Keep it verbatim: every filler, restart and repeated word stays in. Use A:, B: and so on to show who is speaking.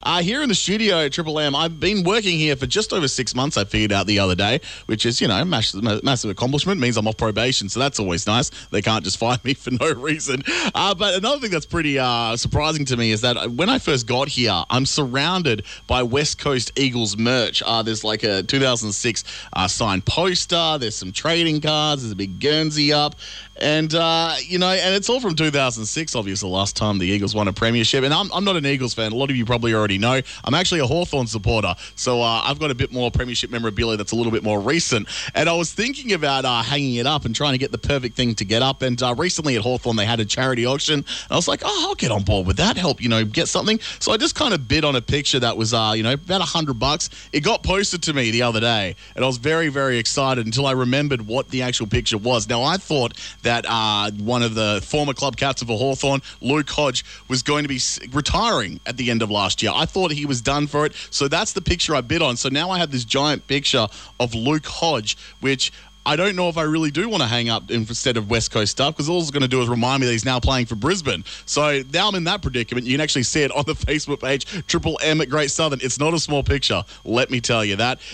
A: Uh, here in the studio at Triple M, I've been working here for just over six months, I figured out the other day, which is, you know, massive, massive accomplishment. Means I'm off probation, so that's always nice. They can't just fire me for no reason. Uh, but another thing that's pretty uh, surprising to me is that when I first got here, I'm surrounded by West Coast Eagles merch. Uh, there's like a two thousand six uh, signed poster. There's some trading cards. There's a big Guernsey up. And, uh, you know, and it's all from two thousand six, obviously, the last time the Eagles won a premiership. And I'm, I'm not an Eagles fan. A lot of you probably already know. I'm actually a Hawthorn supporter. So uh, I've got a bit more premiership memorabilia that's a little bit more recent. And I was thinking about uh, hanging it up and trying to get the perfect thing to get up. And uh, recently at Hawthorn, they had a charity auction. And I was like, oh, I'll get on board with that. Help, you know, get something. So I just kind of bid on a picture that was, uh, you know, about a hundred bucks. It got posted to me the other day. And I was very, very excited until I remembered what the actual picture was. Now, I thought that uh, one of the former club captains for Hawthorn, Luke Hodge, was going to be retiring at the end of last year. I thought he was done for it. So that's the picture I bid on. So now I have this giant picture of Luke Hodge, which I don't know if I really do want to hang up instead of West Coast stuff, because all it's going to do is remind me that he's now playing for Brisbane. So now I'm in that predicament. You can actually see it on the Facebook page, Triple M at Great Southern. It's not a small picture, let me tell you that.